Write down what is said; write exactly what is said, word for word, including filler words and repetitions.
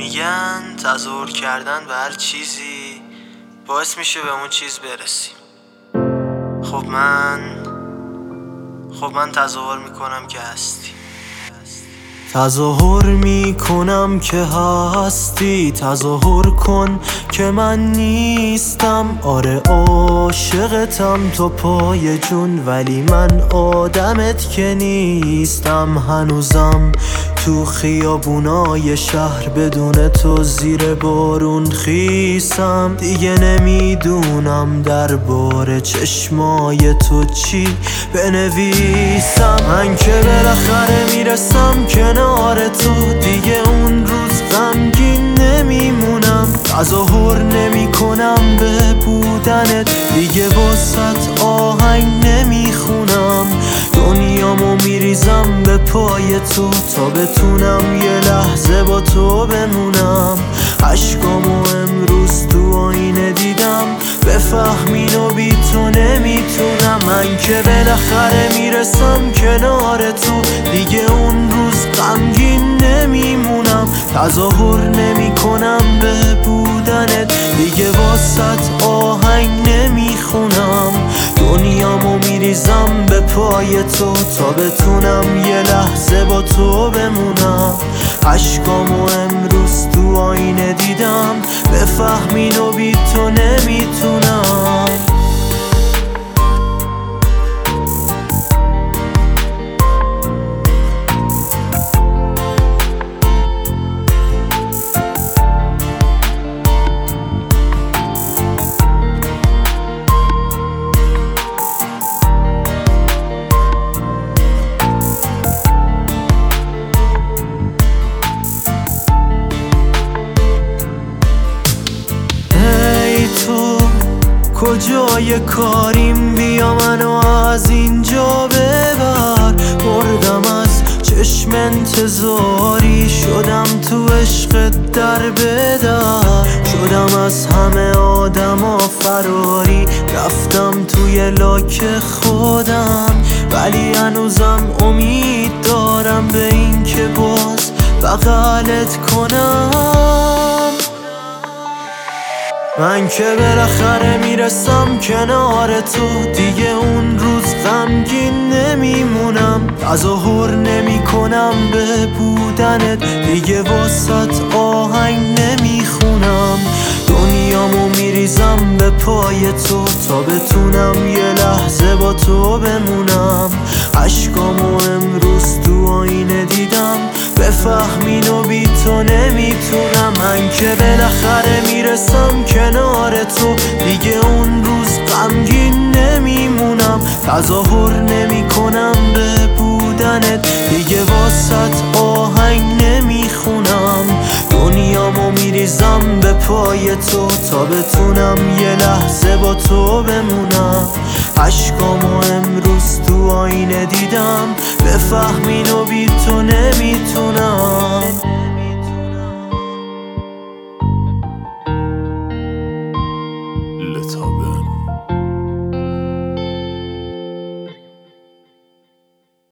میگن تظاهر کردن به هر چیزی باعث میشه به اون چیز برسیم. خب من خب من تظاهر میکنم که هستی. تظاهر میکنم که هستی. تظاهر کن که من نیستم. آره عاشقتم تو پای جون، ولی من آدمت که نیستم. هنوزم تو خیابونای شهر بدون تو زیر بارون خیسم. دیگه نمیدونم درباره چشمای تو چی بنویسم. من که بالاخره میرسم کنار تو، دیگه اون روز غمگین نمیمونم. تظاهر نمی کنم به بودنت، دیگه واسط آهنگ نمیخونم. دنیامو میریزم به پای تو تا بتونم یه لحظه با تو بمونم. عشقامو امروز تو آینه دیدم، بفهمین و بی تو نمیتونم. من که بالاخره میرسم کنار تو، دیگه اون روز غمگین نمیمونم. تظاهر نمی کنم به بودنت، دیگه واسط آهنگ نمیخونم. دنیامو میریزم به پای تو تا بتونم یه لحظه با تو بمونم. عشقامو امروز تو آینه دیدم، بفهمین و بی تو نمیتونم. کجای کاریم، بیا منو از اینجا ببر. مردم از چشم انتظاری، شدم تو عشقت در بدر. شدم از همه آدما فراری، رفتم توی لاک خودم. ولی هنوزم امید دارم به این که باز بغلت کنم. من که بالاخره میرسم کنار تو، دیگه اون روز غمگین نمیمونم. تظاهر نمی کنم به بودنت، دیگه واسط آهنگ نمیخونم. دنیامو میریزم به پای تو تا بتونم یه لحظه با تو بمونم. عشقامو امروز تو آینه دیدم، بفهمین و بی تو نمیتونم. من که بالاخره میرسم کنار تو، دیگه اون روز غمگین نمیمونم. تظاهر نمی کنم به بودنت، دیگه واسط آهنگ نمیخونم. دنیامو میریزم به پای تو تا بتونم یه لحظه با تو بمونم. عشقامو امروز تو آینه دیدم، بفهمین و بی تو نمیتونم.